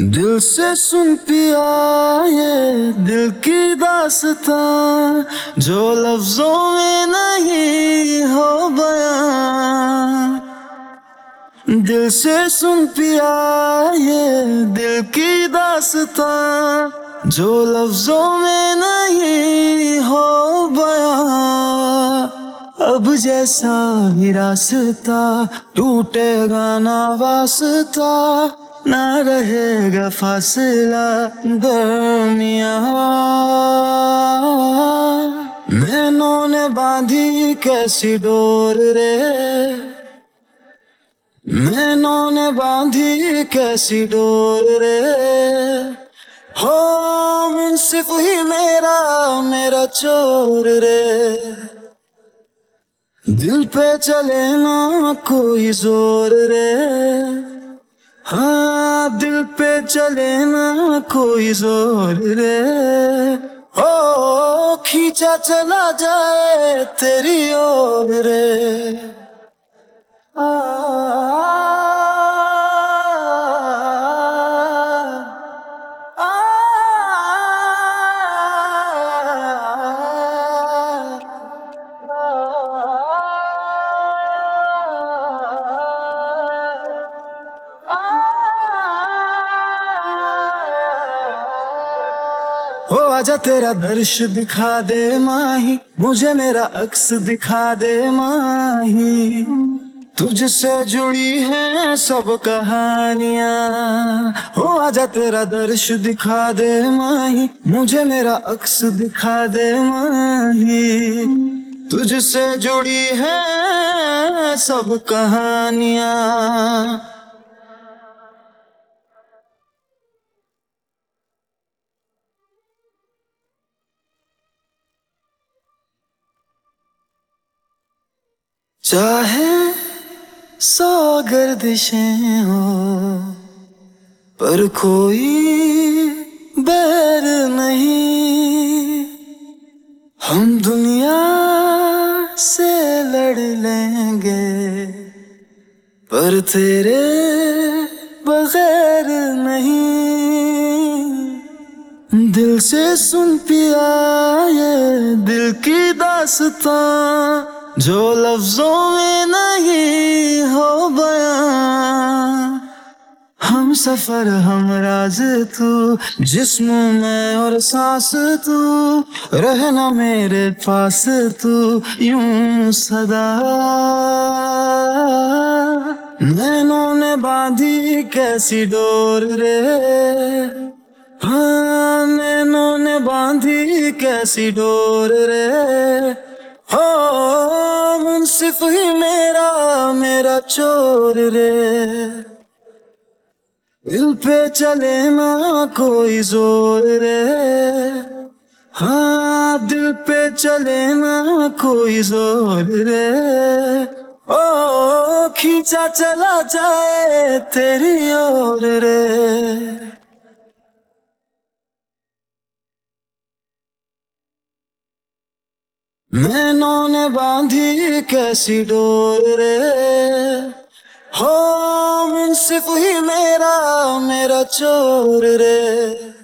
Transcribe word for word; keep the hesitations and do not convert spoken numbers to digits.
दिल से सुन पिया ये दिल की दास्तां जो लफ्जों में नहीं हो बयां। दिल से सुन पिया ये दिल की दास्तां जो लफ्जों में नहीं हो बयां। अब जैसा भी रास्ता टूटेगा ना वास्ता, ना रहेगा फासला दरमियां। मैनों ने बांधी कैसी डोर रे, मैनों ने बांधी कैसी डोर रे। हो मुंसिफ ही मेरा मेरा चोर रे। दिल पे चले ना कोई जोर रे, हाँ दिल पे चले ना कोई जोर रे। ओ खींचा चला जाए तेरी ओर रे। आ, आ, आ, हो आजा तेरा दर्श दिखा दे माही, मुझे मेरा अक्स दिखा दे माही। तुझसे जुड़ी हैं सब कहानियां। हो आजा तेरा दर्श दिखा दे माही, मुझे मेरा अक्स दिखा दे माही। तुझसे जुड़ी हैं सब कहानियां। चाहे सौ गर्दिशें हो पर कोई बैर नहीं। हम दुनिया से लड़ लेंगे पर तेरे बगैर नहीं। दिल से सुन पिया ये दिल की दास्तां जो लफ्जों में नहीं हो बयां। हम सफर हम राज तू, जिस्म में और सांस तू, रहना मेरे पास तू यूं सदा। नैनों ने बांधी कैसी डोर रे, हाँ नैनों ने बांधी कैसी डोर रे। हो मुंसिफ ही मेरा मेरा चोर रे। दिल पे चले ना कोई जोर रे, हाँ दिल पे चले ना कोई जोर रे। ओ खींचा चला जाए तेरी ओर रे। मैनों ने बांधी कैसी डोर रे, हो मुंसिफ ही मेरा मेरा चोर रे।